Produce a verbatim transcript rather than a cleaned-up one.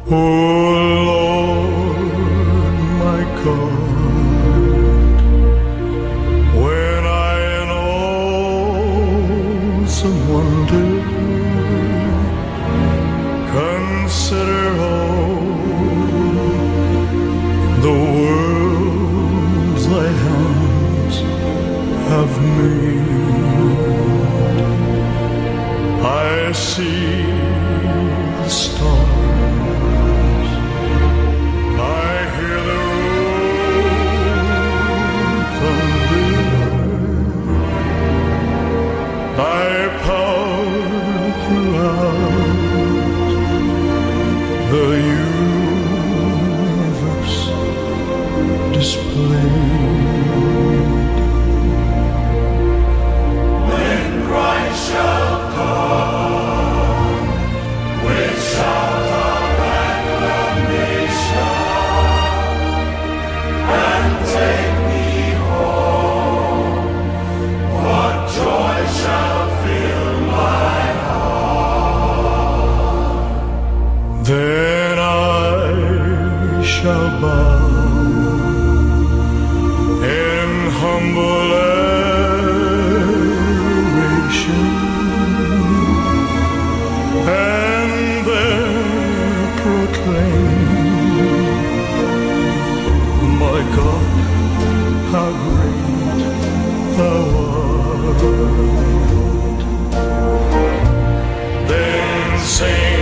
O Lord, my God, when I in awesome wonder consider all the worlds thy hands have made, I see the stars, I hear the rolling thunder, thy power throughout the universe displayed. When Christ shall come with shout of acclamation and take me home, what joy shall fill my heart. Then I shall bow in humble adoration, and there proclaim, my God, how great thou art. Then sing